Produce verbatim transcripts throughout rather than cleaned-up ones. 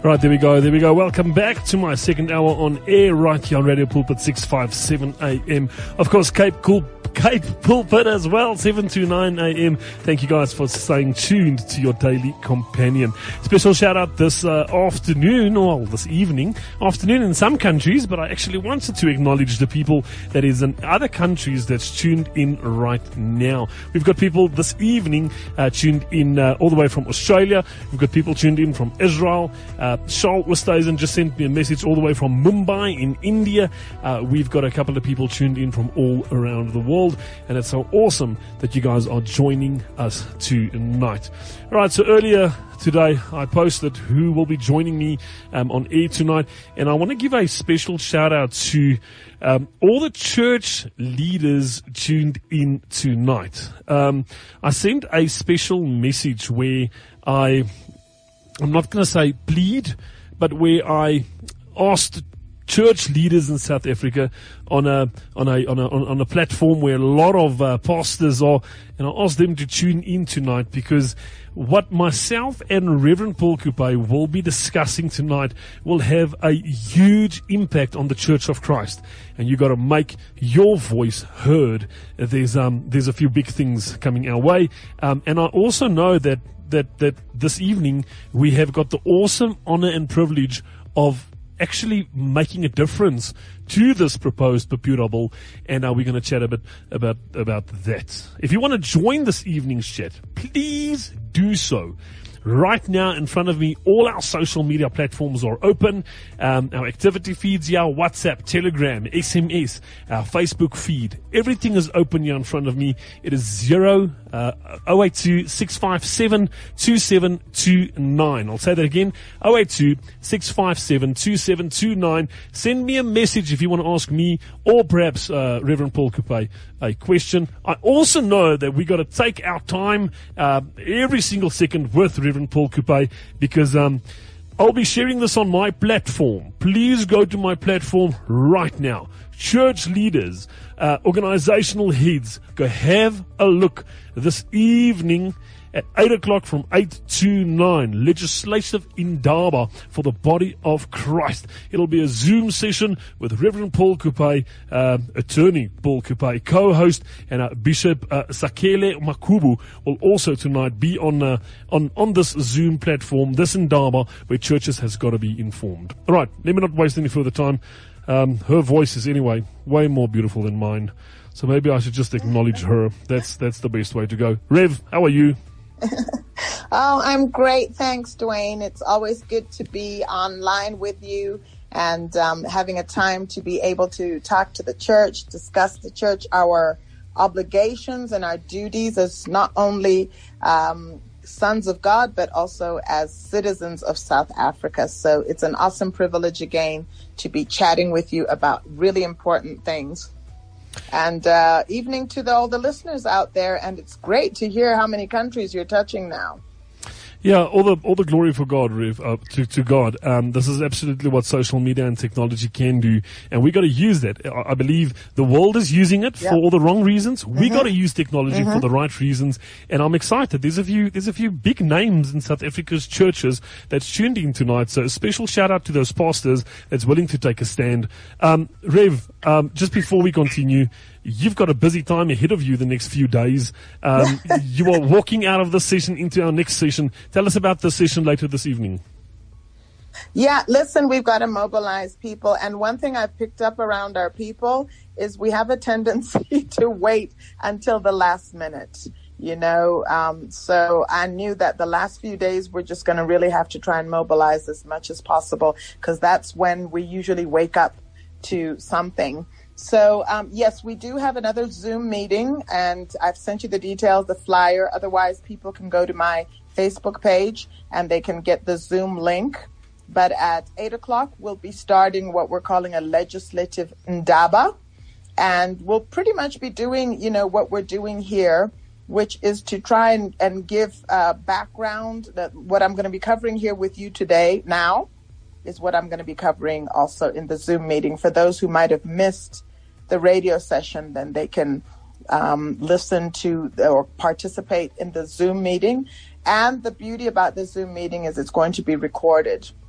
Right, there we go, there we go. Welcome back to my second hour on air right here on Radio Pulpit six fifty-seven A M. Of course, Cape Cool Cape Pulpit as well, seven to nine A M. Thank you guys for staying tuned to your daily companion. Special shout out this uh, afternoon, or this evening, afternoon in some countries, but I actually wanted to acknowledge the people that is in other countries that's tuned in right now. We've got people this evening uh, tuned in uh, all the way from Australia. We've got people tuned in from Israel. Uh, Charles Westhuizen just sent me a message all the way from Mumbai in India. Uh, we've got a couple of people tuned in from all around the world, and it's so awesome that you guys are joining us tonight. All right, so earlier today I posted who will be joining me um, on air tonight, and I want to give a special shout out to um, all the church leaders tuned in tonight. Um, I sent a special message where I I'm not going to say plead, but where I asked church leaders in South Africa on a on a on a on a platform where a lot of uh, pastors are, and I asked them to tune in tonight, because what myself and Reverend Paul Coupe will be discussing tonight will have a huge impact on the Church of Christ, and you got to make your voice heard. There's um there's a few big things coming our way, um, and I also know that. That, that this evening we have got the awesome honor and privilege of actually making a difference to this proposed Papura Bill, and uh, we're going to chat a bit about about that. If you want to join this evening's chat, please do so. Right now in front of me, all our social media platforms are open. Um, our activity feeds here, WhatsApp, Telegram, S M S, our Facebook feed. Everything is open here in front of me. It is zero, uh, zero eight two, six five seven, two seven two nine. I'll say that again, zero eight two, six five seven, two seven two nine. Send me a message if you want to ask me, or perhaps uh, Reverend Paul Coupe a question. I also know that we got to take our time uh, every single second with Reverend Paul Coupe, because um, I'll be sharing this on my platform. Please go to my platform right now. Church leaders, uh, organizational heads, go have a look this evening at eight o'clock from eight to nine. Legislative Indaba for the body of Christ. It'll be a Zoom session with Reverend Paul Coupe, uh, attorney Paul Coupe, co-host, and uh, Bishop uh, Sakele Makubu will also tonight be on uh, on on this Zoom platform, this Indaba, where churches has got to be informed. All right, let me not waste any further time. Um, her voice is anyway way more beautiful than mine, so maybe I should just acknowledge her. That's that's the best way to go. Rev, how are you? Oh, I'm great. Thanks, Dwayne. It's always good to be online with you, and um, having a time to be able to talk to the church, discuss the church, our obligations and our duties as not only um, sons of God, but also as citizens of South Africa. So it's an awesome privilege again to be chatting with you about really important things. And uh, evening to the, all the listeners out there, and it's great to hear how many countries you're touching now. Yeah, all the all the glory for God, Rev, uh, to to God. Um, this is absolutely what social media and technology can do, and we got to use that. I, I believe the world is using it yep. for all the wrong reasons. We Mm-hmm. got to use technology Mm-hmm. for the right reasons, and I'm excited. There's a few there's a few big names in South Africa's churches that's tuned in tonight. So a special shout out to those pastors that's willing to take a stand. Um, Rev, um, just before we continue, you've got a busy time ahead of you the next few days. Um, you are walking out of this session into our next session. Tell us about the session later this evening. Yeah, listen, we've got to mobilize people. And one thing I've picked up around our people is we have a tendency to wait until the last minute. You know, um, so I knew that the last few days we're just going to really have to try and mobilize as much as possible, because that's when we usually wake up to something. So, um, yes, we do have another Zoom meeting, and I've sent you the details, the flyer. Otherwise, people can go to my Facebook page and they can get the Zoom link. But at eight o'clock, we'll be starting what we're calling a legislative Indaba. And we'll pretty much be doing, you know, what we're doing here, which is to try and, and give uh, background. That what I'm going to be covering here with you today now is what I'm going to be covering also in the Zoom meeting. For those who might have missed the radio session, then they can um, listen to or participate in the Zoom meeting. And the beauty about the Zoom meeting is it's going to be recorded.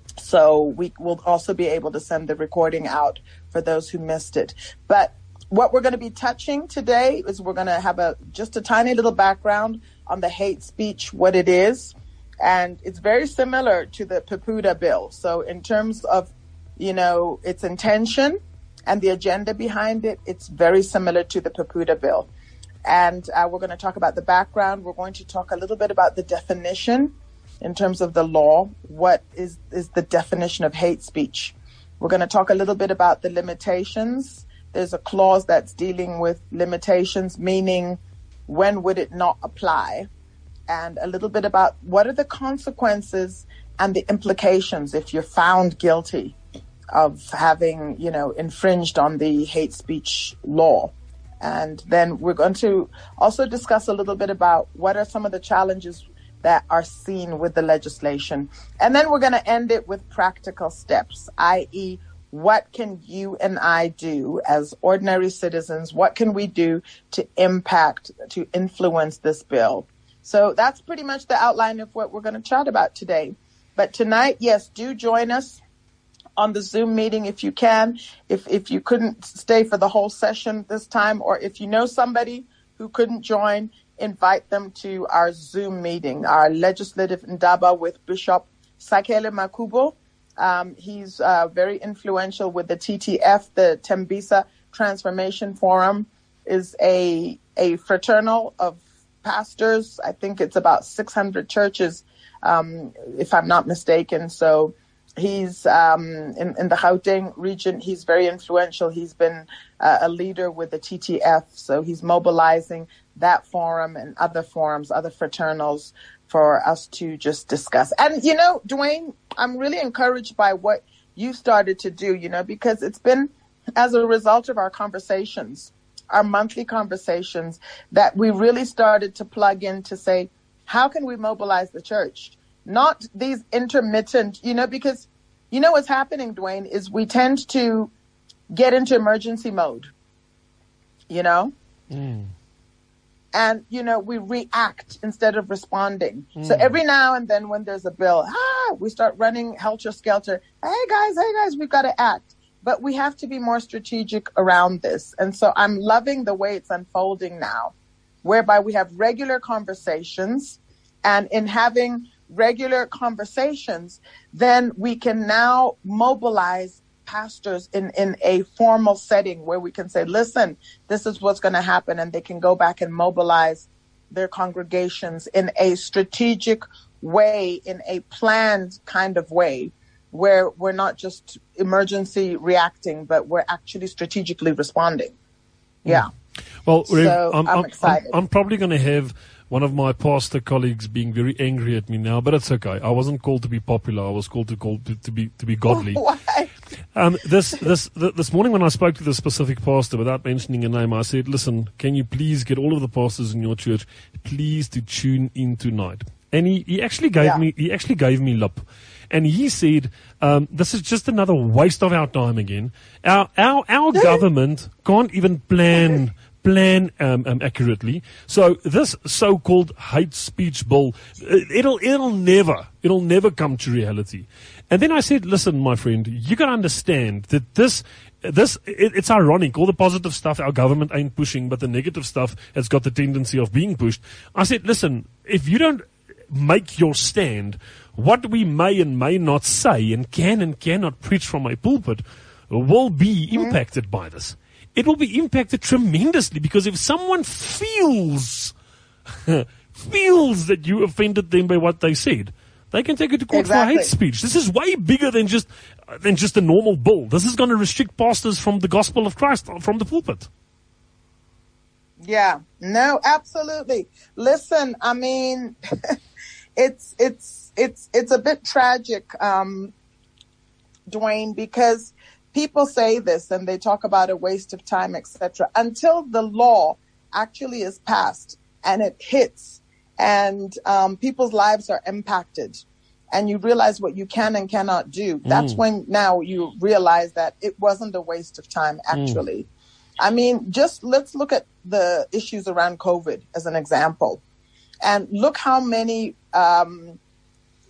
So we will also be able to send the recording out for those who missed it. But what we're going to be touching today is we're going to have a just a tiny little background on the hate speech, what it is. And it's very similar to the PEPUDA bill. So in terms of, you know, its intention and the agenda behind it, it's very similar to the PEPUDA bill. And uh, we're going to talk about the background. We're going to talk a little bit about the definition in terms of the law. What is, is the definition of hate speech? We're going to talk a little bit about the limitations. There's a clause that's dealing with limitations, meaning when would it not apply? And a little bit about what are the consequences and the implications if you're found guilty of having, you know, infringed on the hate speech law. And then we're going to also discuss a little bit about what are some of the challenges that are seen with the legislation. And then we're going to end it with practical steps, that is, what can you and I do as ordinary citizens? What can we do to impact, to influence this bill? So that's pretty much the outline of what we're going to chat about today. But tonight, yes, do join us on the Zoom meeting if you can. If if you couldn't stay for the whole session this time, or if you know somebody who couldn't join, invite them to our Zoom meeting, our legislative ndaba with Bishop Sakele Makubo. Um, he's uh, very influential with the T T F, the Tembisa Transformation Forum, is a a fraternal of pastors. I think it's about six hundred churches, um, if I'm not mistaken. So he's um, in, in the Gauteng region. He's very influential. He's been uh, a leader with the T T F. So he's mobilizing that forum and other forums, other fraternals for us to just discuss. And, you know, Dwayne, I'm really encouraged by what you started to do, you know, because it's been as a result of our conversations, our monthly conversations, that we really started to plug in to say, how can we mobilize the church? Not these intermittent, you know, because you know what's happening, Dwayne, is we tend to get into emergency mode, you know? Mm. And, you know, we react instead of responding. Mm. So every now and then when there's a bill, ah, we start running helter-skelter. Hey, guys, hey, guys, we've got to act. But we have to be more strategic around this. And so I'm loving the way it's unfolding now, whereby we have regular conversations. And in having regular conversations, then we can now mobilize pastors in, in a formal setting where we can say, listen, this is what's going to happen. And they can go back and mobilize their congregations in a strategic way, in a planned kind of way, where we're not just emergency reacting, but we're actually strategically responding. Yeah. Well, so Rev, I'm, I'm, I'm excited. I'm, I'm probably going to have one of my pastor colleagues being very angry at me now, but it's okay. I wasn't called to be popular. I was called to call to, to be to be godly. Why? Um, this this th- this morning when I spoke to the specific pastor, without mentioning a name, I said, "Listen, can you please get all of the pastors in your church, please, to tune in tonight?" And he, he actually gave Yeah. me he actually gave me lip. And he said, um, this is just another waste of our time again. Our our our government can't even plan plan um, um, accurately. So this so-called hate speech bill, it'll it'll never it'll never come to reality. And then I said, listen, my friend, you got to understand that this. This it, it's ironic. All the positive stuff our government ain't pushing, but the negative stuff has got the tendency of being pushed. I said, listen, if you don't make your stand, what we may and may not say and can and cannot preach from a pulpit will be mm-hmm. impacted by this. It will be impacted tremendously, because if someone feels feels that you offended them by what they said, they can take it to court exactly. for hate speech. This is way bigger than just uh, than just a normal bill. This is going to restrict pastors from the gospel of Christ from the pulpit. Yeah, no, absolutely. Listen, I mean, it's it's it's it's a bit tragic, um, Dwayne, because people say this and they talk about a waste of time, et cetera, until the law actually is passed and it hits and um, people's lives are impacted and you realize what you can and cannot do. That's mm. when now you realize that it wasn't a waste of time, actually. Mm. I mean, just let's look at the issues around COVID as an example. And look how many um,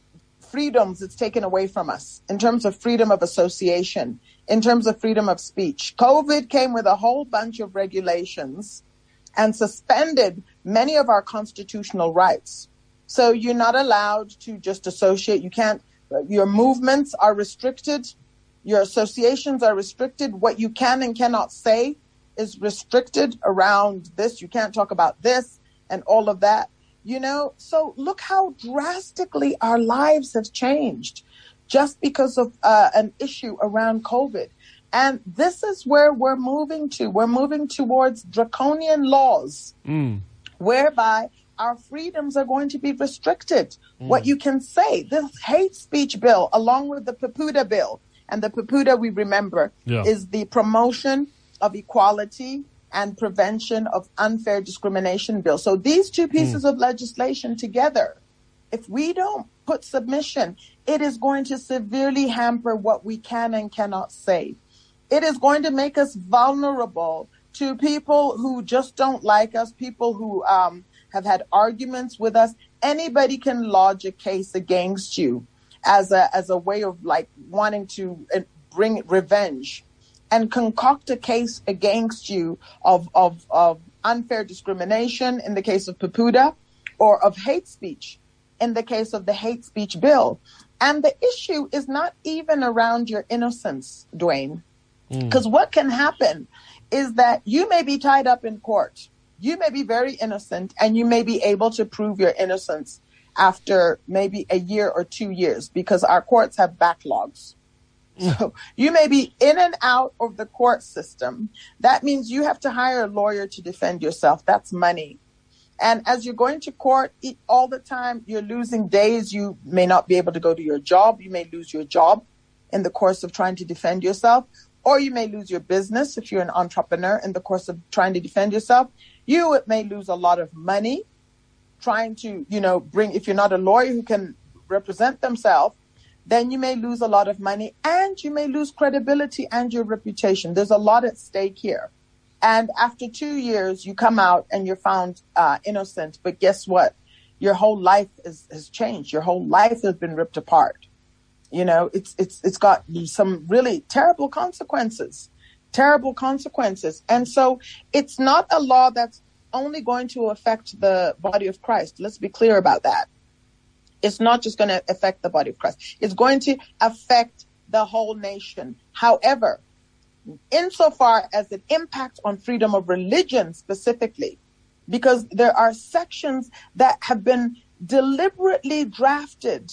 freedoms it's taken away from us in terms of freedom of association, in terms of freedom of speech. COVID came with a whole bunch of regulations and suspended many of our constitutional rights. So you're not allowed to just associate. You can't, your movements are restricted. Your associations are restricted. What you can and cannot say is restricted around this. You can't talk about this and all of that, you know. So look how drastically our lives have changed just because of uh, an issue around COVID. And this is where we're moving to. We're moving towards draconian laws mm. whereby our freedoms are going to be restricted. Mm. What you can say, this hate speech bill, along with the PAPUDA bill, and the PAPUDA, we remember, yeah. is the promotion of equality and prevention of unfair discrimination bill. So these two pieces mm. of legislation together, if we don't put submission, it is going to severely hamper what we can and cannot say. It is going to make us vulnerable to people who just don't like us, people who um, have had arguments with us. Anybody can lodge a case against you as a as a way of like wanting to bring revenge and concoct a case against you of, of, of unfair discrimination in the case of PAPUDA or of hate speech in the case of the hate speech bill. And the issue is not even around your innocence, Dwayne. Because mm. what can happen is that you may be tied up in court. You may be very innocent and you may be able to prove your innocence after maybe a year or two years because our courts have backlogs. Mm. So you may be in and out of the court system. That means you have to hire a lawyer to defend yourself. That's money. And as you're going to court all the time, you're losing days. You may not be able to go to your job. You may lose your job in the course of trying to defend yourself. Or you may lose your business if you're an entrepreneur in the course of trying to defend yourself. You may lose a lot of money trying to, you know, bring, if you're not a lawyer who can represent themselves, then you may lose a lot of money and you may lose credibility and your reputation. There's a lot at stake here. And after two years, you come out and you're found uh, innocent. But guess what? Your whole life is, has changed. Your whole life has been ripped apart. You know, it's it's it's got some really terrible consequences, terrible consequences. And so it's not a law that's only going to affect the body of Christ. Let's be clear about that. It's not just going to affect the body of Christ. It's going to affect the whole nation. However, insofar as it impacts on freedom of religion specifically, because there are sections that have been deliberately drafted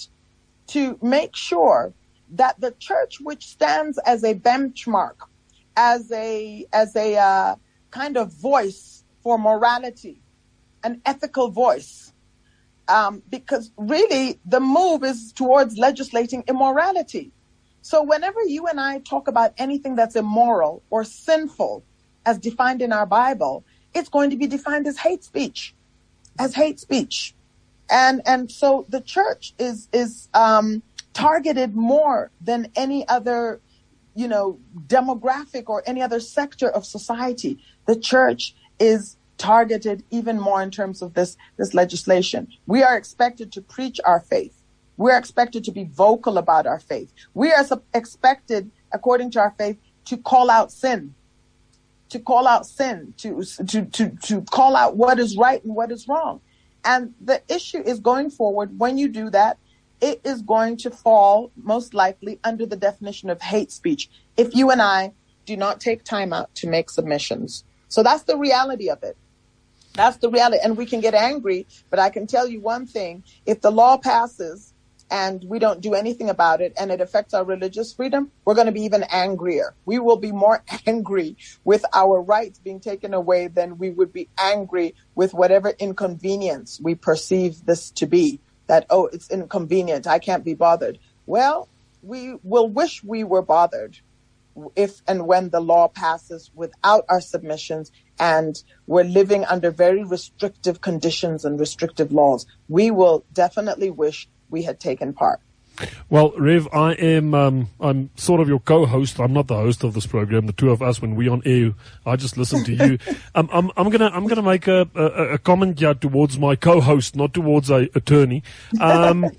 to make sure that the church, which stands as a benchmark, as a as a uh, kind of voice for morality, an ethical voice, um, because really the move is towards legislating immorality. So whenever you and I talk about anything that's immoral or sinful, as defined in our Bible, it's going to be defined as hate speech, as hate speech. And and so the church is is um, targeted more than any other, you know, demographic or any other sector of society. The church is targeted even more in terms of this this legislation. We are expected to preach our faith. We are expected to be vocal about our faith. We are sub- expected, according to our faith, to call out sin, to call out sin, to to to to call out what is right and what is wrong. And the issue is going forward, when you do that, it is going to fall most likely under the definition of hate speech if you and I do not take time out to make submissions. So that's the reality of it. That's the reality. And we can get angry, but I can tell you one thing. If the law passes and we don't do anything about it and it affects our religious freedom, we're going to be even angrier. We will be more angry with our rights being taken away than we would be angry with whatever inconvenience we perceive this to be. That, oh, it's inconvenient, I can't be bothered. Well, we will wish we were bothered if and when the law passes without our submissions and we're living under very restrictive conditions and restrictive laws. We will definitely wish we had taken part. Well, Rev, I am um, I'm sort of your co-host. I'm not the host of this program. The two of us, when we on air, I just listen to you. um, I'm I'm gonna I'm gonna make a, a, a comment here towards my co-host, not towards a attorney. Um,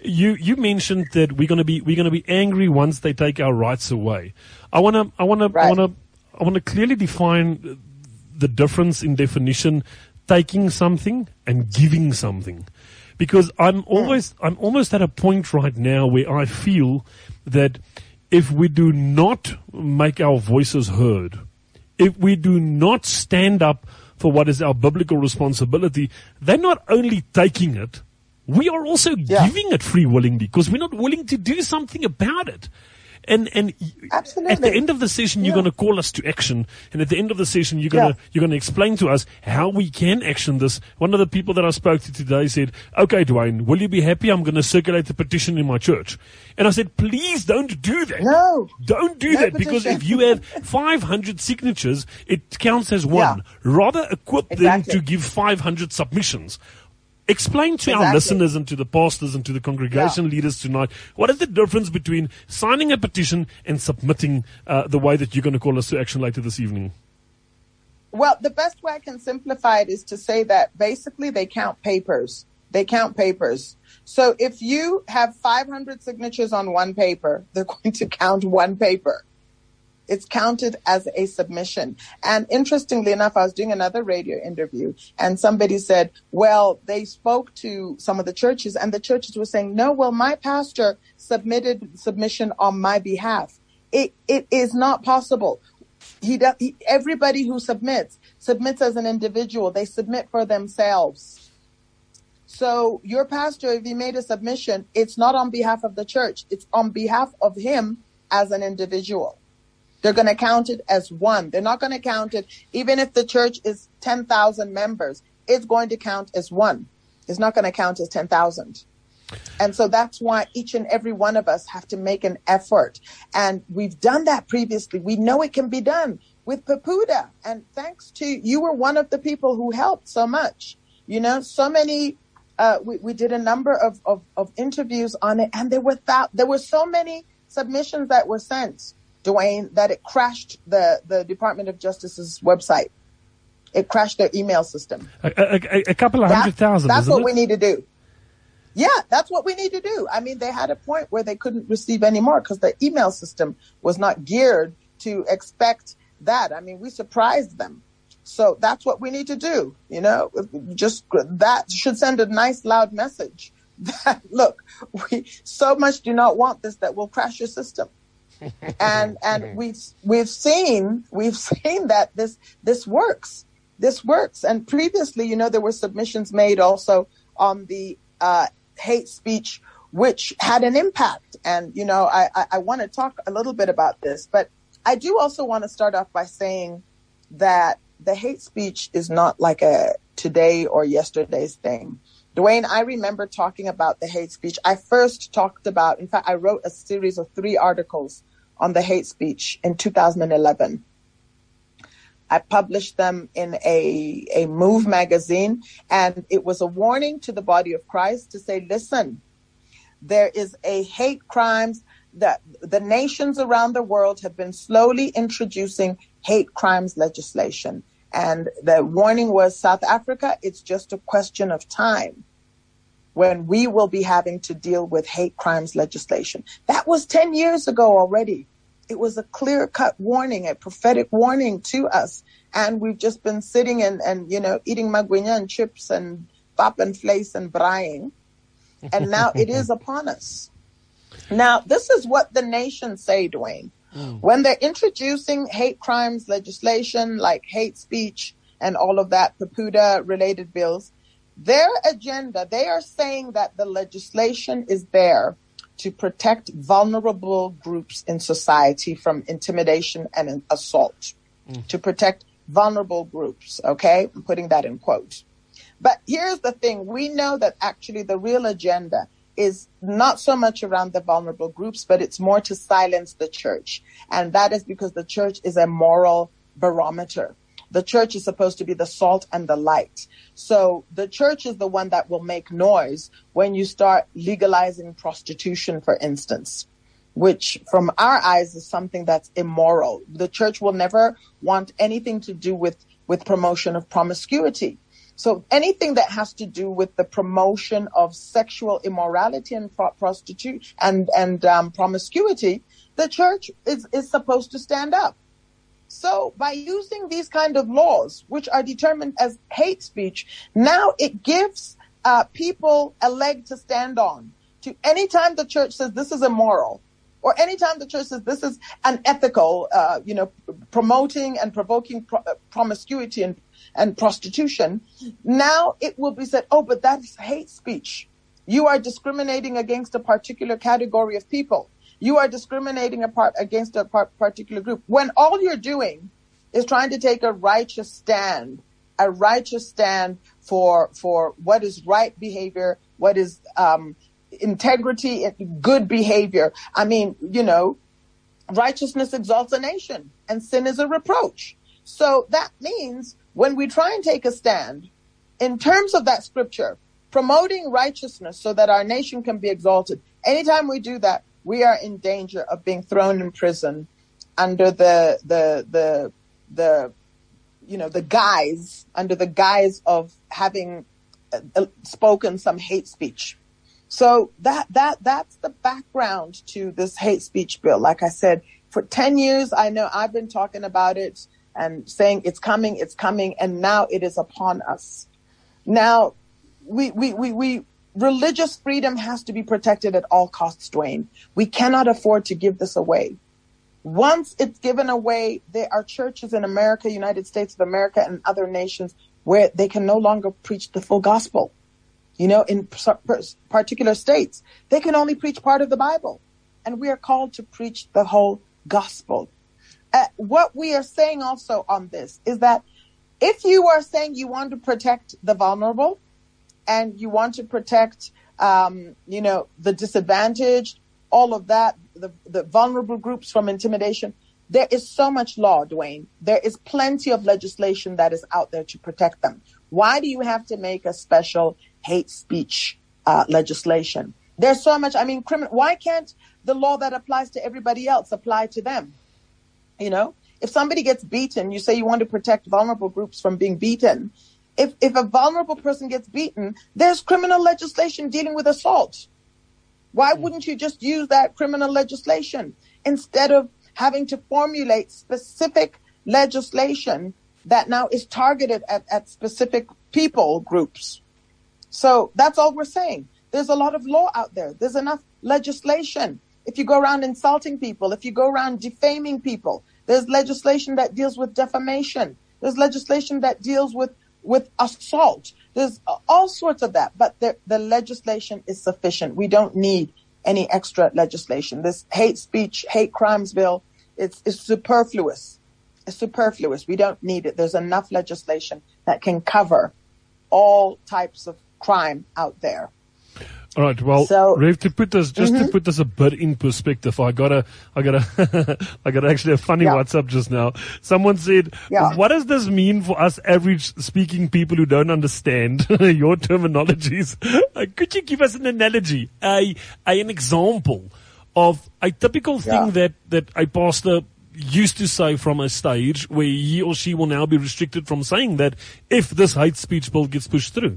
You you mentioned that we're gonna be we're gonna be angry once they take our rights away. I wanna I wanna Right. I wanna I wanna clearly define the difference in definition, taking something and giving something, because I'm always I'm almost at a point right now where I feel that if we do not make our voices heard, if we do not stand up for what is our biblical responsibility, they're not only taking it, we are also Yeah. giving it free willingly because we're not willing to do something about it. And and Absolutely. at the end of the session, you're Yeah. going to call us to action, and at the end of the session, you're going to Yeah. you're going to explain to us how we can action this. One of the people that I spoke to today said, "Okay, Dwayne, will you be happy? I'm going to circulate the petition in my church." And I said, "Please don't do that. No. Don't do No that, because petition. if you have five hundred signatures, it counts as one. Yeah. Rather equip Exactly. them to give five hundred submissions." Explain to our Exactly. listeners and to the pastors and to the congregation Yeah. leaders tonight, what is the difference between signing a petition and submitting uh, the way that you're going to call us to action later this evening? Well, the best way I can simplify it is to say that basically they count papers. They count papers. So if you have five hundred signatures on one paper, they're going to count one paper. It's counted as a submission. And interestingly enough, I was doing another radio interview and somebody said, well, they spoke to some of the churches and the churches were saying, no, well, my pastor submitted submission on my behalf. It, it is not possible. He, does, he everybody who submits, submits as an individual. They submit for themselves. So your pastor, if he made a submission, it's not on behalf of the church. It's on behalf of him as an individual. They're going to count it as one. They're not going to count it, even if the church is ten thousand members, it's going to count as one. It's not going to count as ten thousand. And so that's why each and every one of us have to make an effort. And we've done that previously. We know it can be done with Papuda. And thanks to, you were one of the people who helped so much. You know, so many, uh, we, we did a number of, of, of interviews on it, and there were th- there were so many submissions that were sent, Dwayne, that it crashed the, the Department of Justice's website. It crashed their email system. A, a, a couple of That- hundred thousand, That's isn't what it? we need to do. Yeah, that's what we need to do. I mean, they had a point where they couldn't receive any more because the email system was not geared to expect that. I mean, we surprised them. So that's what we need to do. You know, just that should send a nice loud message that, look, we so much do not want this that will crash your system. and and we've we've seen we've seen that this this works. This works. And previously, you know, there were submissions made also on the uh, hate speech, which had an impact. And, you know, I, I, I want to talk a little bit about this, but I do also want to start off by saying that the hate speech is not like a today or yesterday's thing. Dwayne, I remember talking about the hate speech. I first talked about, in fact, I wrote a series of three articles on the hate speech in two thousand eleven. I published them in a, a Move magazine, and it was a warning to the body of Christ to say, listen, there is a hate crimes that the nations around the world have been slowly introducing hate crimes legislation. And the warning was South Africa, it's just a question of time when we will be having to deal with hate crimes legislation. That was ten years ago already. It was a clear-cut warning, a prophetic warning to us. And we've just been sitting and, and you know, eating magwinya and chips and pap and vlees and braaiing. And now it is upon us. Now, this is what the nations say, Dwayne. Mm. When they're introducing hate crimes legislation like hate speech and all of that, Papuda-related bills, their agenda, they are saying that the legislation is there to protect vulnerable groups in society from intimidation and assault, mm. to protect vulnerable groups, okay? I'm putting that in quotes. But here's the thing. We know that actually the real agenda is not so much around the vulnerable groups, but it's more to silence the church. And that is because the church is a moral barometer. The church is supposed to be the salt and the light. So the church is the one that will make noise when you start legalizing prostitution, for instance, which from our eyes is something that's immoral. The church will never want anything to do with, with promotion of promiscuity. So anything that has to do with the promotion of sexual immorality and pro- prostitution and, and um, promiscuity, the church is, is supposed to stand up. So by using these kind of laws, which are determined as hate speech, now it gives uh, people a leg to stand on. To anytime the church says this is immoral, or anytime the church says this is unethical, uh, you know, promoting and provoking pro- promiscuity and, and prostitution, now it will be said, oh, but that's hate speech. You are discriminating against a particular category of people. You are discriminating apart against a par- particular group. When all you're doing is trying to take a righteous stand, a righteous stand for for what is right behavior, what is um, integrity, good behavior. I mean, you know, righteousness exalts a nation, and sin is a reproach. So that means when we try and take a stand in terms of that scripture, promoting righteousness so that our nation can be exalted, anytime we do that, we are in danger of being thrown in prison under the, the, the, the, you know, the guise, under the guise of having uh, spoken some hate speech. So that, that, that's the background to this hate speech bill. Like I said, for ten years, I know I've been talking about it and saying it's coming, it's coming, and now it is upon us. Now, we, we, we, we, religious freedom has to be protected at all costs, Dwayne. We cannot afford to give this away. Once it's given away, there are churches in America, United States of America, and other nations where they can no longer preach the full gospel. You know, in particular states, they can only preach part of the Bible. And we are called to preach the whole gospel. Uh, what we are saying also on this is that if you are saying you want to protect the vulnerable, and you want to protect, um, you know, the disadvantaged, all of that, the, the vulnerable groups from intimidation, there is so much law, Dwayne. There is plenty of legislation that is out there to protect them. Why do you have to make a special hate speech uh, legislation? There's so much. I mean, criminal. Why can't the law that applies to everybody else apply to them? You know, if somebody gets beaten, you say you want to protect vulnerable groups from being beaten. If if a vulnerable person gets beaten, there's criminal legislation dealing with assault. Why wouldn't you just use that criminal legislation instead of having to formulate specific legislation that now is targeted at, at specific people groups? So that's all we're saying. There's a lot of law out there. There's enough legislation. If you go around insulting people, if you go around defaming people, there's legislation that deals with defamation. There's legislation that deals with with assault. There's all sorts of that, but the, the legislation is sufficient. We don't need any extra legislation. This hate speech, hate crimes bill, it's, it's superfluous. It's superfluous. We don't need it. There's enough legislation that can cover all types of crime out there. All right. Well, so, Rev, to put this, just mm-hmm. to put this a bit in perspective, I got a, I got a, I got actually a funny yeah. WhatsApp just now. Someone said, yeah. what does this mean for us average speaking people who don't understand your terminologies? Uh, could you give us an analogy, a, a an example of a typical thing yeah. that, that a pastor used to say from a stage where he or she will now be restricted from saying that if this hate speech bill gets pushed through?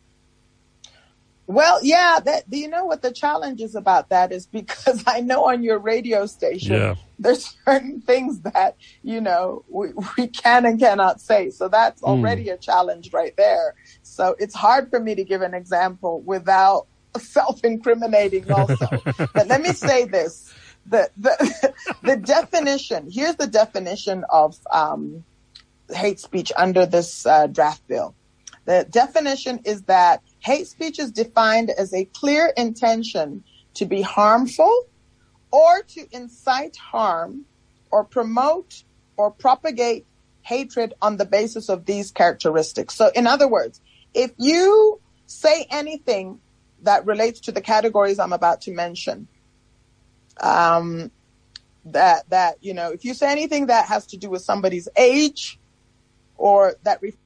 Well, yeah, that, you know what the challenge is about that is because I know on your radio station, yeah. there's certain things that, you know, we, we can and cannot say. So that's already mm. a challenge right there. So it's hard for me to give an example without self-incriminating also. But let me say this. The, the, the definition, here's the definition of um, hate speech under this uh, draft bill. The definition is that hate speech is defined as a clear intention to be harmful or to incite harm or promote or propagate hatred on the basis of these characteristics. So in other words, if you say anything that relates to the categories I'm about to mention, um, that, that, you know, if you say anything that has to do with somebody's age or that refers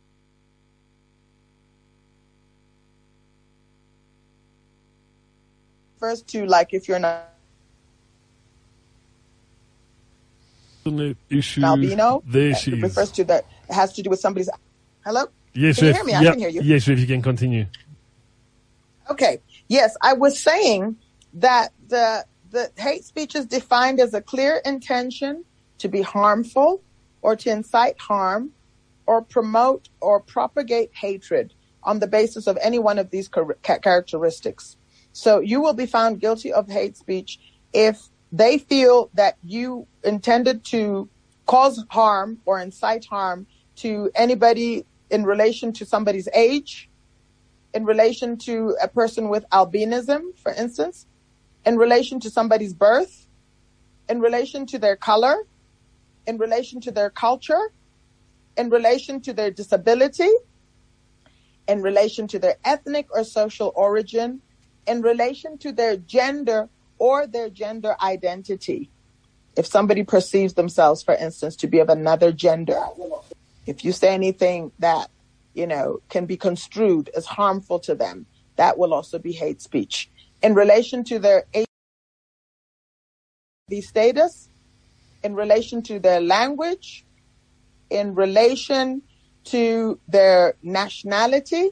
to, like, if you're not issue, albino, there it she refers is. to that, it has to do with somebody's, hello? Yes, can you Rev. hear me? I Yep. can hear you. Yes, Rev, you can continue. Okay. Yes, I was saying that the the hate speech is defined as a clear intention to be harmful or to incite harm or promote or propagate hatred on the basis of any one of these char- characteristics. So you will be found guilty of hate speech if they feel that you intended to cause harm or incite harm to anybody in relation to somebody's age, in relation to a person with albinism, for instance, in relation to somebody's birth, in relation to their color, in relation to their culture, in relation to their disability, in relation to their ethnic or social origin, in relation to their gender or their gender identity. If somebody perceives themselves, for instance, to be of another gender, if you say anything that, you know, can be construed as harmful to them, that will also be hate speech. In relation to their H I V status, in relation to their language, in relation to their nationality,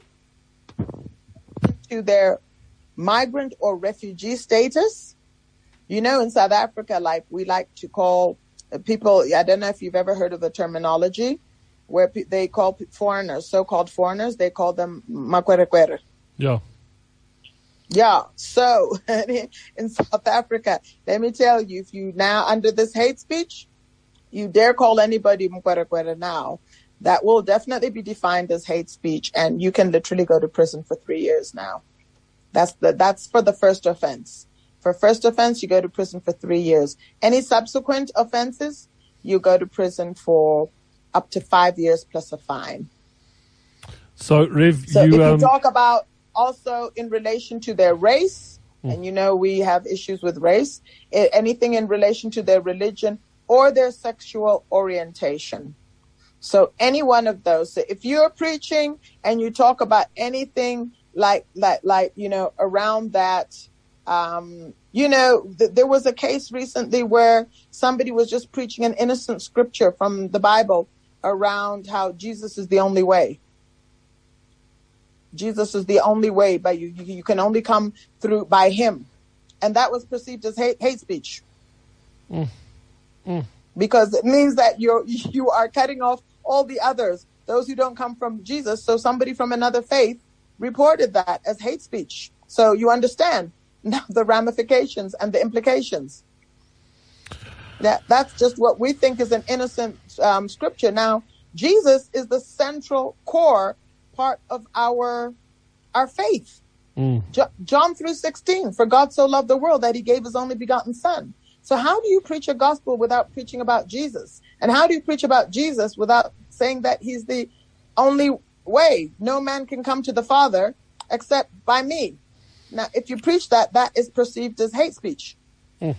to their migrant or refugee status. You know, in South Africa, like we like to call people, I don't know if you've ever heard of the terminology, where pe- they call foreigners, so-called foreigners, they call them makwerekwere. Yeah. Yeah. So in South Africa, let me tell you, if you now under this hate speech, you dare call anybody makwerekwere now, that will definitely be defined as hate speech, and you can literally go to prison for three years now. That's the, that's for the first offense. For first offense, you go to prison for three years. Any subsequent offenses, you go to prison for up to five years plus a fine. So, Rev, So you... if you um, talk about also in relation to their race, mm. and you know we have issues with race, anything in relation to their religion or their sexual orientation. So any one of those. So if you're preaching and you talk about anything like, like, like, you know, around that, um, you know, th- there was a case recently where somebody was just preaching an innocent scripture from the Bible around how Jesus is the only way. Jesus is the only way, but you, you, you can only come through by him. And that was perceived as hate, hate speech. Mm. Mm. Because it means that you're, you are cutting off all the others, those who don't come from Jesus. So somebody from another faith reported that as hate speech. So you understand now the ramifications and the implications. That that's just what we think is an innocent um, scripture. Now, Jesus is the central core part of our our faith. Mm. Jo- John three sixteen, for God so loved the world that he gave his only begotten son. So how do you preach a gospel without preaching about Jesus? And how do you preach about Jesus without saying that he's the only way? No man can come to the Father except by me. Now, if you preach that, that is perceived as hate speech. Mm.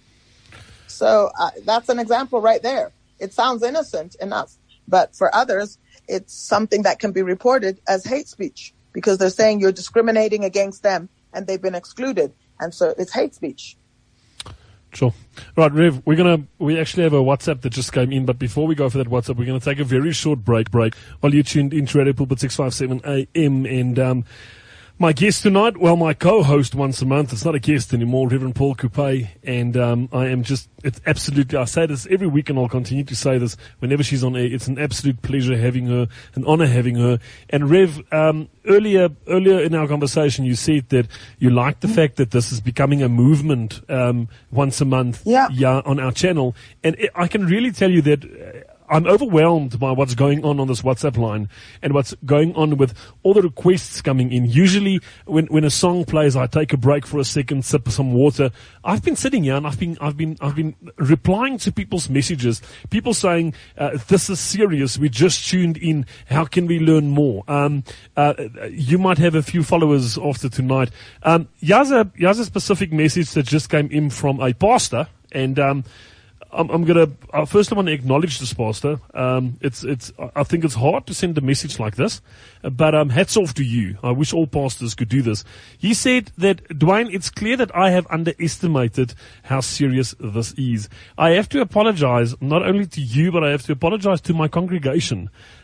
So uh, that's an example right there. It sounds innocent enough, but for others, it's something that can be reported as hate speech because they're saying you're discriminating against them and they've been excluded. And so it's hate speech. Sure. Right, Rev, we're going to, we actually have a WhatsApp that just came in, but before we go for that WhatsApp, we're going to take a very short break, break while you're tuned into Radio Pulpit six fifty-seven A M. And, um, my guest tonight, well, my co-host once a month, it's not a guest anymore, Reverend Paul Coupe, and um, I am just, it's absolutely, I say this every week and I'll continue to say this whenever she's on air, it's an absolute pleasure having her, an honor having her. And Rev, um, earlier earlier in our conversation, you said that you like the fact that this is becoming a movement um, once a month yeah. Yeah, on our channel, and it, I can really tell you that uh, I'm overwhelmed by what's going on on this WhatsApp line and what's going on with all the requests coming in. Usually when, when a song plays, I take a break for a second, sip some water. I've been sitting here and I've been, I've been, I've been replying to people's messages. People saying, uh, this is serious. We just tuned in. How can we learn more? Um, uh, you might have a few followers after tonight. Um, here's a, here's a specific message that just came in from a pastor and, um, I'm, I'm gonna uh, first I want to acknowledge this pastor. Um, it's it's I think it's hard to send a message like this, but um, hats off to you. I wish all pastors could do this. He said that, Dwayne, it's clear that I have underestimated how serious this is. I have to apologize not only to you, but I have to apologize to my congregation.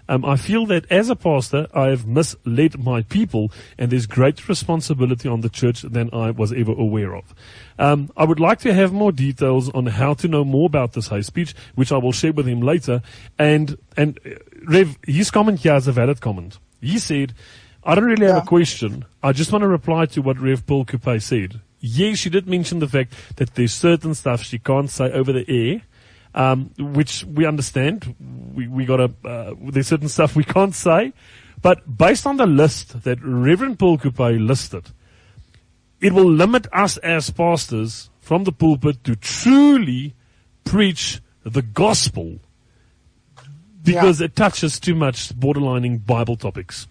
Um, I feel that as a pastor, I have misled my people, and there's greater responsibility on the church than I was ever aware of. Um, I would like to have more details on how to know more about this hate speech, which I will share with him later. And, and uh, Rev, his comment here is a valid comment. He said, I don't really have Yeah. a question. I just want to reply to what Rev Paul Coupe said. Yes, she did mention the fact that there's certain stuff she can't say over the air. Um, which we understand. We, we got a, uh, there's certain stuff we can't say. But based on the list that Reverend Paul Coupe listed, it will limit us as pastors from the pulpit to truly preach the gospel because yeah. it touches too much borderlining Bible topics.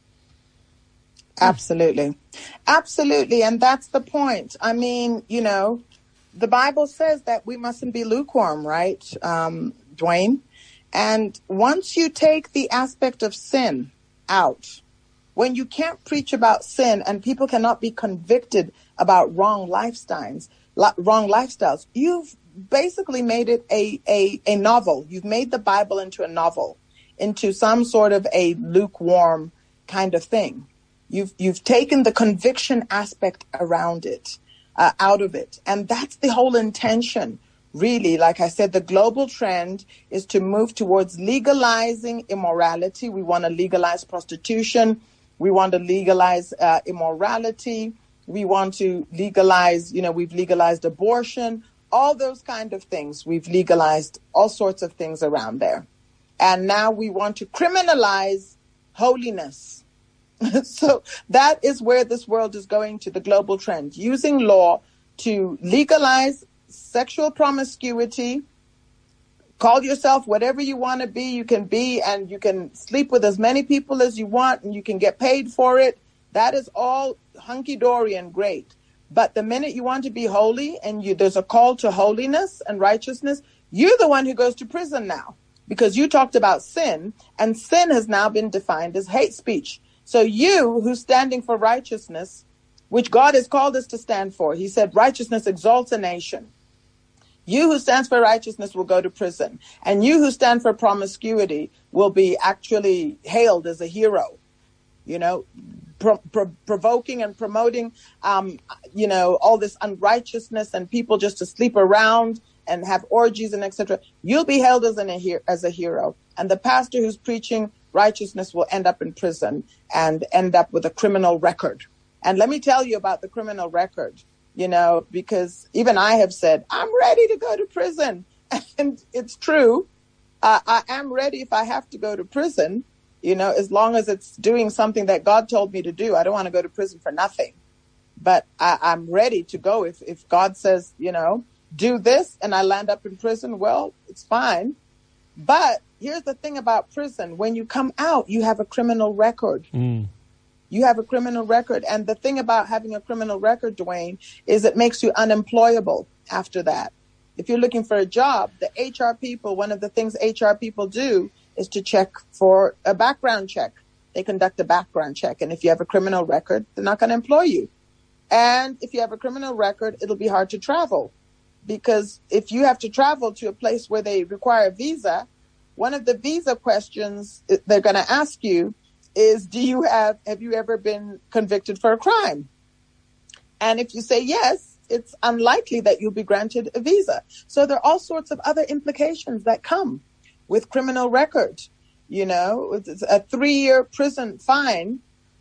Absolutely. Absolutely. And that's the point. I mean, you know, the Bible says that we mustn't be lukewarm, right, um, Dwayne? And once you take the aspect of sin out, when you can't preach about sin and people cannot be convicted about wrong lifestyles, li- wrong lifestyles, you've basically made it a, a, a novel. You've made the Bible into a novel, into some sort of a lukewarm kind of thing. You've, you've taken the conviction aspect around it. Uh, out of it. And that's the whole intention, really. Like I said, the global trend is to move towards legalizing immorality. We want to legalize prostitution. We want to legalize uh, immorality. We want to legalize, you know, we've legalized abortion, all those kind of things. We've legalized all sorts of things around there. And now we want to criminalize holiness. So that is where this world is going to, the global trend, using law to legalize sexual promiscuity. Call yourself whatever you want to be, you can be, and you can sleep with as many people as you want, and you can get paid for it. That is all hunky-dory and great. But the minute you want to be holy and you, there's a call to holiness and righteousness, you're the one who goes to prison now because you talked about sin, and sin has now been defined as hate speech. So you, who's standing for righteousness, which God has called us to stand for, he said, righteousness exalts a nation. You who stands for righteousness will go to prison. And you who stand for promiscuity will be actually hailed as a hero, you know, pro- pro- provoking and promoting, um, you know, all this unrighteousness and people just to sleep around and have orgies and et cetera. You'll be hailed as, an, as a hero. And the pastor who's preaching righteousness will end up in prison and end up with a criminal record. And let me tell you about the criminal record, you know, because even I have said, I'm ready to go to prison. And it's true. Uh, I am ready if I have to go to prison, you know, as long as it's doing something that God told me to do. I don't want to go to prison for nothing. But I, I'm ready to go. If, if God says, you know, do this and I land up in prison, well, it's fine. But here's the thing about prison. When you come out, you have a criminal record. Mm. You have a criminal record. And the thing about having a criminal record, Dwayne, is it makes you unemployable after that. If you're looking for a job, the H R people, one of the things H R people do is to check for a background check. They conduct a background check. And if you have a criminal record, they're not going to employ you. And if you have a criminal record, it'll be hard to travel. Because if you have to travel to a place where they require a visa, one of the visa questions they're going to ask you is, do you have, have you ever been convicted for a crime? And if you say yes, it's unlikely that you'll be granted a visa. So there are all sorts of other implications that come with criminal record. You know, it's a three-year prison fine,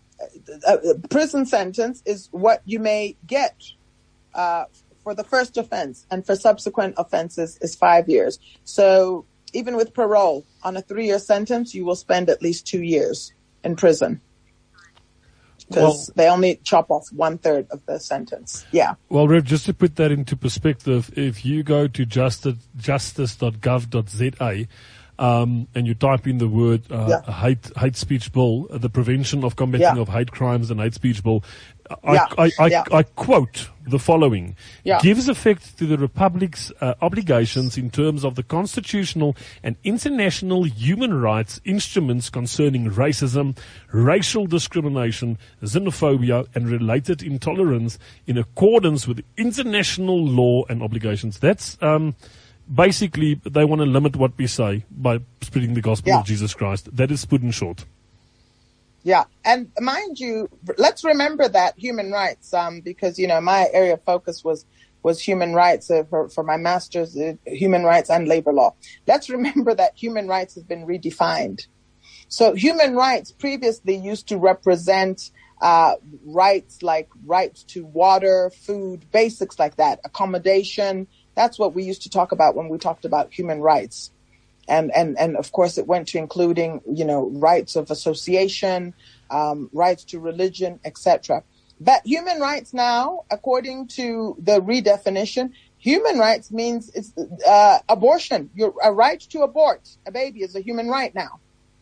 a prison sentence is what you may get uh, for the first offense, and for subsequent offenses is five years. So even with parole on a three-year sentence, you will spend at least two years in prison. Because well, they only chop off one third of the sentence. Yeah. Well, Rev, just to put that into perspective, if you go to justice dot gov dot z a um, and you type in the word uh, yeah. hate hate speech bill, uh, the Prevention of Combating yeah. of Hate Crimes and Hate Speech Bill, I, yeah. I, I, yeah. I, I quote the following: yeah. gives effect to the Republic's uh, obligations in terms of the constitutional and international human rights instruments concerning racism, racial discrimination, xenophobia, and related intolerance in accordance with international law and obligations. That's um, basically, they want to limit what we say by spreading the gospel Yeah. of Jesus Christ. That is put in short. Yeah. And mind you, let's remember that human rights, um, because, you know, my area of focus was, was human rights uh, for, for my master's, uh, human rights and labor law. Let's remember that human rights has been redefined. So human rights previously used to represent uh, rights like rights to water, food, basics like that, accommodation. That's what we used to talk about when we talked about human rights. And, and, and of course, it went to including, you know, rights of association, um, rights to religion, et cetera. But human rights now, according to the redefinition, human rights means it's, uh, abortion. Your a right to abort a baby is a human right now.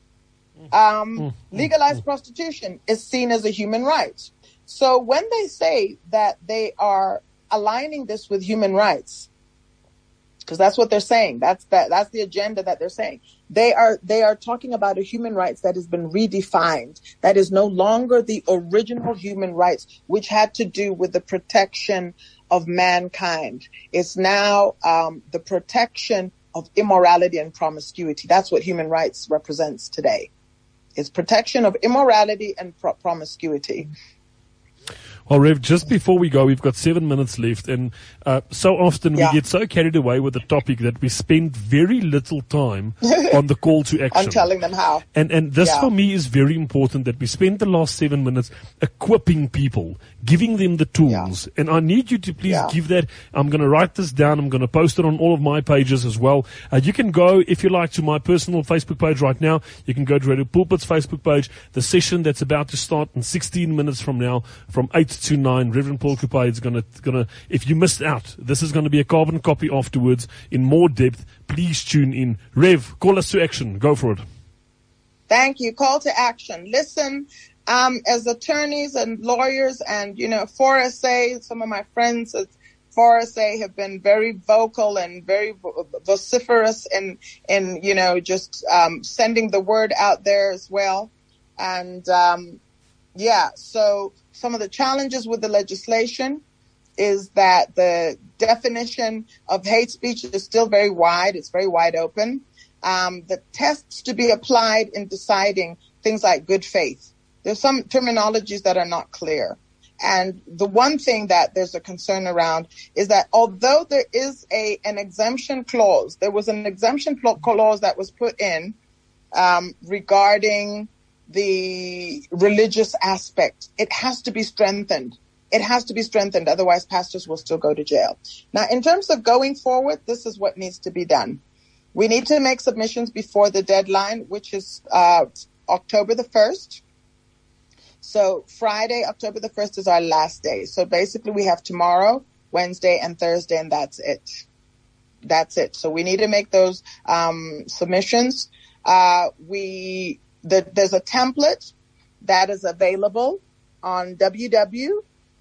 Um, legalized prostitution is seen as a human right. So when they say that they are aligning this with human rights, because that's what they're saying, that's that that's the agenda that they're saying. They are they are talking about a human rights that has been redefined, that is no longer the original human rights, which had to do with the protection of mankind. It's now um, the protection of immorality and promiscuity. That's what human rights represents today. It's protection of immorality and pro- promiscuity. Well, Rev, just before we go, we've got seven minutes left, and uh, so often Yeah. we get so carried away with the topic that we spend very little time on the call to action. I'm telling them how. And and this Yeah. for me is very important, that we spend the last seven minutes equipping people, giving them the tools. And I need you to please Yeah. give that. I'm going to write this down. I'm going to post it on all of my pages as well. Uh, you can go, if you like, to my personal Facebook page right now. You can go to Radio Pulpit's Facebook page. The session that's about to start in sixteen minutes from now, from eight to nine, Reverend Paul Coupe is going to, going to, if you missed out, this is going to be a carbon copy afterwards in more depth. Please tune in. Rev, call us to action. Go for it. Thank you. Call to action. Listen, um, as attorneys and lawyers and, you know, four S A, some of my friends at four S A have been very vocal and very vociferous in, in, you know, just, um, sending the word out there as well. And, um, yeah, so some of the challenges with the legislation is that the definition of hate speech is still very wide. It's very wide open. Um, the tests to be applied in deciding things like good faith. There's some terminologies that are not clear. And the one thing that there's a concern around is that although there is a an exemption clause, there was an exemption clause that was put in um, regarding the religious aspect. It has to be strengthened. It has to be strengthened. Otherwise, pastors will still go to jail. Now, in terms of going forward, this is what needs to be done. We need to make submissions before the deadline, which is uh, October the first. So Friday, October the first is our last day. So basically we have tomorrow, Wednesday, and Thursday, and that's it. That's it. So we need to make those um, submissions. Uh, we the, there's a template that is available on w w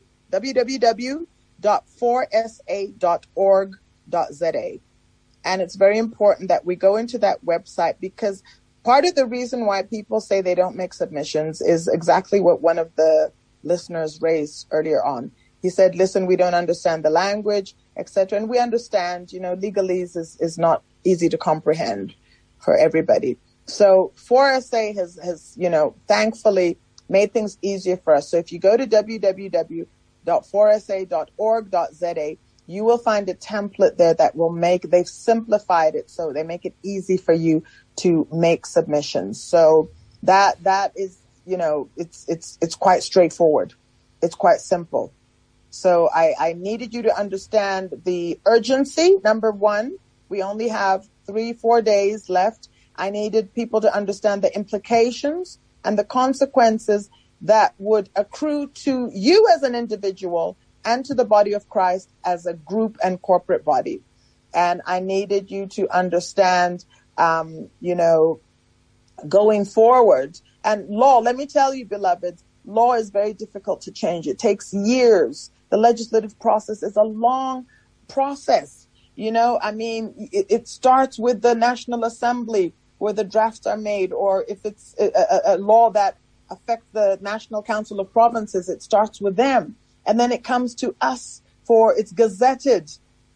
w dot four s a dot org dot z a. And it's very important that we go into that website, because part of the reason why people say they don't make submissions is exactly what one of the listeners raised earlier on. He said, listen, we don't understand the language, et cetera. And we understand, you know, legalese is, is not easy to comprehend for everybody. So four S A has, has, you know, thankfully made things easier for us. So if you go to w w w dot four s a dot org dot z a, you will find a template there that will make, they've simplified it so they make it easy for you to make submissions. So that, that is, you know, it's, it's, it's quite straightforward. It's quite simple. So I, I needed you to understand the urgency. Number one, we only have three, four days left. I needed people to understand the implications and the consequences that would accrue to you as an individual and to the body of Christ as a group and corporate body. And I needed you to understand, um, you know, going forward. And law, let me tell you, beloveds, law is very difficult to change. It takes years. The legislative process is a long process. You know, I mean, it, it starts with the National Assembly where the drafts are made, or if it's a, a, a law that affects the National Council of Provinces, it starts with them. And then it comes to us for it's gazetted.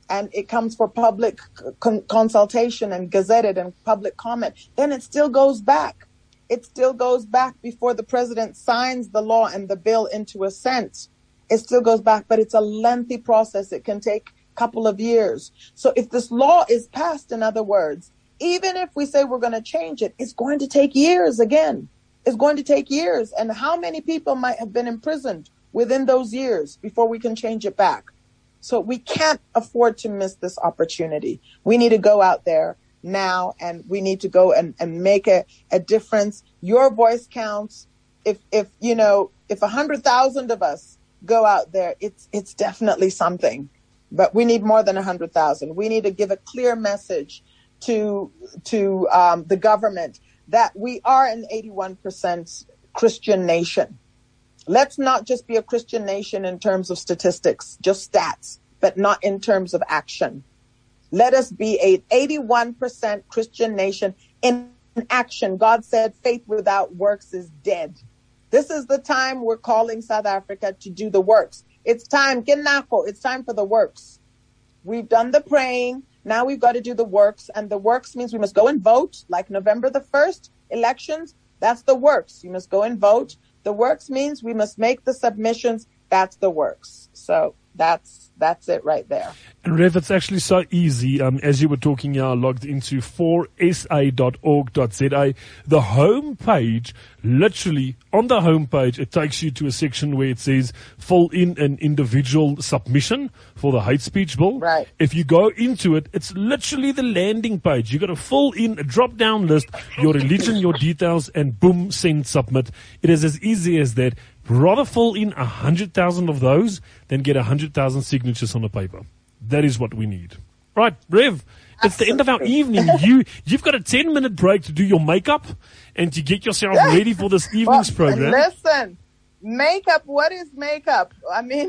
and it comes for public con- consultation and gazetted and public comment, then it still goes back. It still goes back before the president signs the law and the bill into assent. It still goes back, but it's a lengthy process. It can take a couple of years. So if this law is passed, in other words, even if we say we're going to change it, it's going to take years again. It's going to take years. And how many people might have been imprisoned within those years before we can change it back? So we can't afford to miss this opportunity. We need to go out there now, and we need to go and, and make a, a difference. Your voice counts. If, if, you know, if a hundred thousand of us go out there, it's, it's definitely something, but we need more than a hundred thousand. We need to give a clear message to, to, um, the government that we are an eighty-one percent Christian nation. Let's not just be a Christian nation in terms of statistics, just stats, but not in terms of action. Let us be an eighty-one percent Christian nation in action. God said faith without works is dead. This is the time we're calling South Africa to do the works. It's time, Kinako, it's time for the works. We've done the praying. Now we've got to do the works. And the works means we must go and vote, like November the first elections. That's the works. You must go and vote. The works means we must make the submissions. That's the works. So that's that's it right there. And Rev, it's actually so easy. Um, as you were talking here, I logged into four s a dot org dot z a. The home page, literally on the home page, it takes you to a section where it says fill in an individual submission for the hate speech bill. Right. If you go into it, it's literally the landing page. You got to fill in a drop down list, your religion, your details, and boom, send, submit. It is as easy as that. Rather fill in a hundred thousand of those than get a hundred thousand signatures on the paper. That is what we need. Right, Rev, it's the end of our evening. You, you've got a ten minute break to do your makeup and to get yourself ready for this evening's well, program. Listen, makeup, what is makeup? I mean,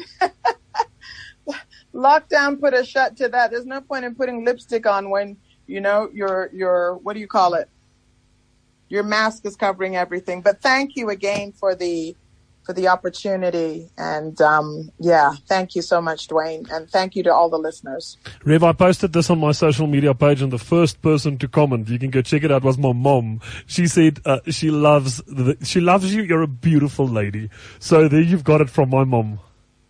lockdown put a shut to that. There's no point in putting lipstick on when, you know, your, your, what do you call it? Your mask is covering everything. But thank you again for the, for the opportunity. And, um, yeah, thank you so much, Dwayne. And thank you to all the listeners. Rev, I posted this on my social media page, and the first person to comment, you can go check it out, was my mom. She said, uh, she loves, the, she loves you. You're a beautiful lady. So there you've got it from my mom.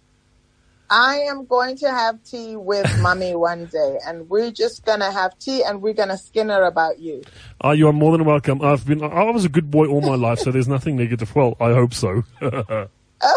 I am going to have tea with mommy one day, and we're just going to have tea and we're going to skin her about you. Uh, you are more than welcome. I've been, I was a good boy all my life, so there's nothing negative. Well, I hope so. Okay.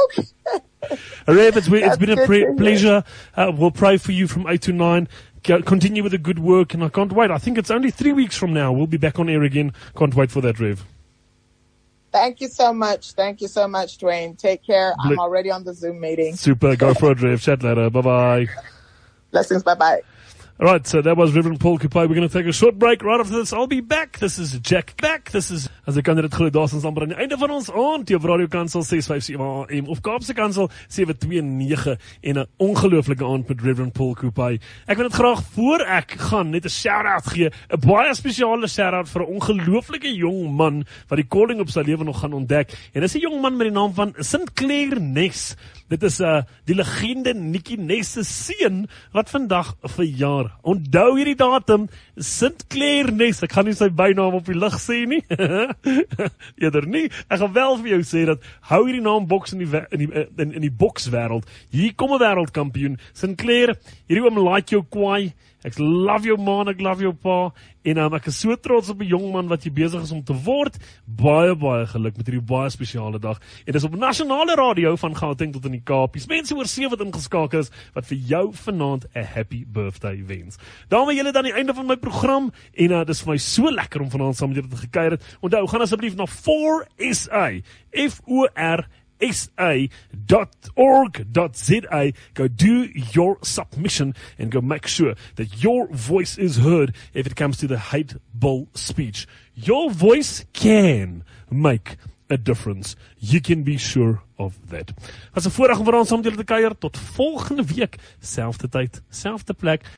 Rev, it's, it's been a pre- to pleasure. Uh, we'll pray for you from eight to nine. Go, continue with the good work, and I can't wait. I think it's only three weeks from now. We'll be back on air again. Can't wait for that, Rev. Thank you so much. Thank you so much, Dwayne. Take care. Ble- I'm already on the Zoom meeting. Super. Go for it, Rev. Chat later. Bye-bye. Blessings. Bye-bye. All right, so that was Reverend Paul Kupai. We're going to take a short break. Right after this, I'll be back. This is Jack back. This is, as ek kan dit glo, daar is ons amper aan die einde van ons aand. Op Radio Kansel ses vyf sewe A M of Kaapse Kansel sewe twee nege en 'n ongelooflike aand met Reverend Paul Kupai. Ek wil dit graag voor ek gaan net 'n shout-out gee, 'n baie spesiale shout-out vir 'n ongelooflike jong man wat die calling op sy lewe nog gaan ontdek. En dis 'n jong man met die naam van Sinclair Ness. Dit is uh, die legende Nikki Ness se seun wat vandag verjaar. Onthou hierdie datum, Sinclair Ness. Ek gaan nie sy bynaam op die lig sê nie. Eerder nie. Ek gaan wel vir jou sê dat hou hierdie naam boks in die in die in, in die bokswêreld. Hier kom 'n wêreldkampioen. Sinclair, hierdie oom like jou kwaai. Ek love jou man, ek love jou pa. En um, ek is so trots op 'n jong man wat jy besig is om te word. Baie, baie geluk met hierdie baie spesiale dag. En dis op nasionale radio van Gauteng tot in die Kaap. Dis mense oor see wat ingeskakel is, wat vir jou vanaand 'n happy birthday wens. Daarmee julle dan die einde van my program. En uh, dis vir my so lekker om vanaand saam met julle te gekuier het. Onthou, gaan asseblief na four S A. F O R S A dot org dot Z A. Go do your submission and go make sure that your voice is heard if it comes to the hate bill speech. Your voice can make a difference. You can be sure of that. Was 'n voorreg om vir ons saam met julle te kuier. Tot volgende week, selfde tyd, selfde plek.